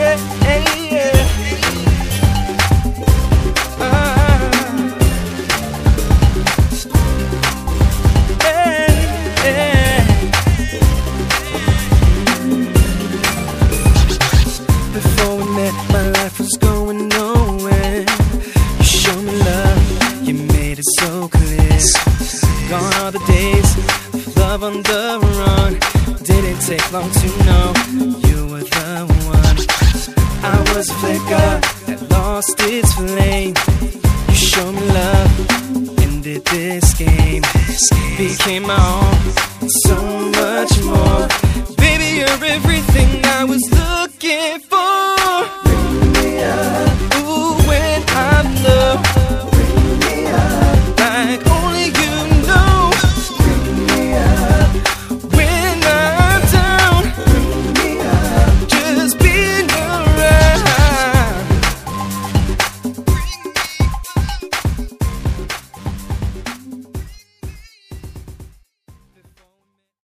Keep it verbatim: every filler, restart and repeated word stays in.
On the run, didn't take long to know you were the one. I was a flicker that lost its flame.